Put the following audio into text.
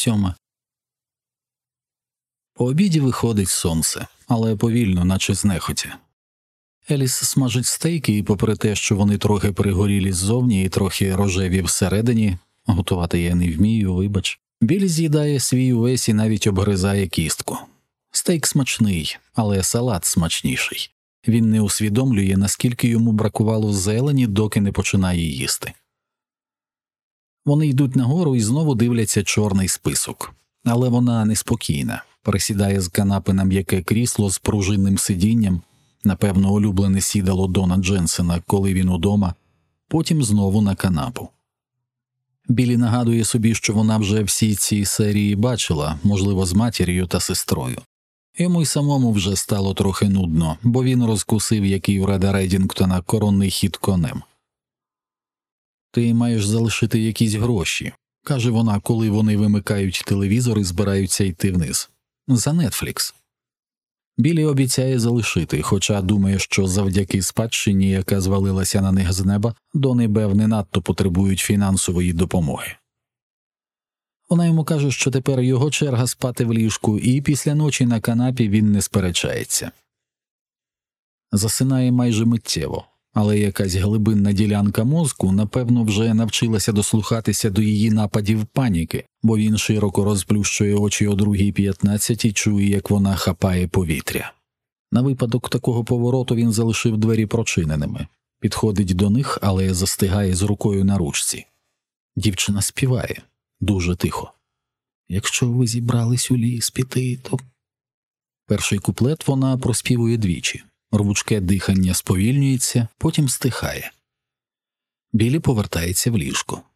7. По обіді виходить сонце, але повільно, наче знехотя. Еліс смажить стейки, і попри те, що вони трохи перегорілі ззовні і трохи рожеві всередині, готувати я не вмію, вибач, Біллі з'їдає свій увесь і навіть обгризає кістку. Стейк смачний, але салат смачніший. Він не усвідомлює, наскільки йому бракувало зелені, доки не починає їсти. Вони йдуть нагору і знову дивляться чорний список. Але вона неспокійна, присідає з канапи на м'яке крісло з пружинним сидінням, напевно, улюблене сідало Дона Дженсена, коли він удома, потім знову на канапу. Біллі нагадує собі, що вона вже всі ці серії бачила, можливо, з матір'ю та сестрою. Йому й самому вже стало трохи нудно, бо він розкусив, який у Реда Реддінгтона коронний хід конем. «Ти маєш залишити якісь гроші», – каже вона, коли вони вимикають телевізор і збираються йти вниз. «За Нетфлікс». Біллі обіцяє залишити, хоча думає, що завдяки спадщині, яка звалилася на них з неба, Дони Бев не надто потребують фінансової допомоги. Вона йому каже, що тепер його черга спати в ліжку, і після ночі на канапі він не сперечається. Засинає майже миттєво, але якась глибинна ділянка мозку, напевно, вже навчилася дослухатися до її нападів паніки, бо він широко розплющує очі о 2:15 і чує, як вона хапає повітря. На випадок такого повороту він залишив двері прочиненими. Підходить до них, але застигає з рукою на ручці. Дівчина співає. Дуже тихо. «Якщо ви зібрались у ліс піти, то…» Перший куплет вона проспівує двічі. Рвучке дихання сповільнюється, потім стихає. Біллі повертається в ліжко.